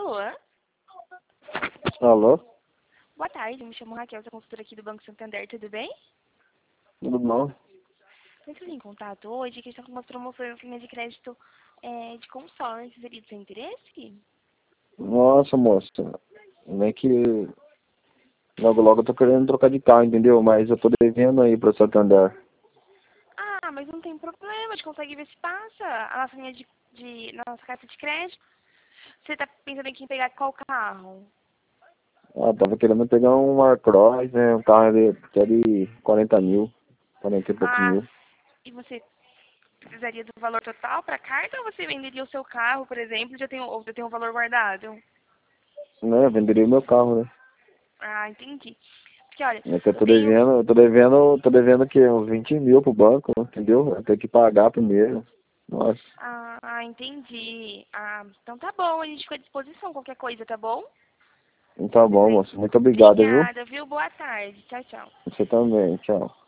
Alô? Alô? Boa tarde, me chamo Raquel, sou consultora aqui do Banco Santander, tudo bem? Tudo bom? Eu estou em contato hoje que está com uma promoção de linha de crédito de consórcio. Seria do seu interesse? Nossa, moça. Não é que logo logo eu tô querendo trocar de carro, entendeu? Mas eu tô devendo aí pra Santander. Ah, mas não tem problema, a gente consegue ver se passa a nossa linha nossa carta de crédito. Você está pensando em pegar qual carro? Ah, tava querendo pegar um Arcross, né? Um carro que é de 40 mil, 40 e poucos Ah, mil. e você precisaria do valor total para a carta ou você venderia o seu carro, por exemplo, ou já tem um valor guardado? Né? Eu venderia o meu carro, né? Ah, entendi. Porque, olha, É que eu eu tô tenho... devendo, tô devendo que uns 20 mil pro banco, entendeu? Eu tenho que pagar primeiro. Nossa. Entendi. Ah, então tá bom, a gente fica à disposição, qualquer coisa, tá bom? Então tá bom, moça. Muito obrigado, viu? Obrigada, viu? Boa tarde. Tchau, tchau. Você também. Tchau.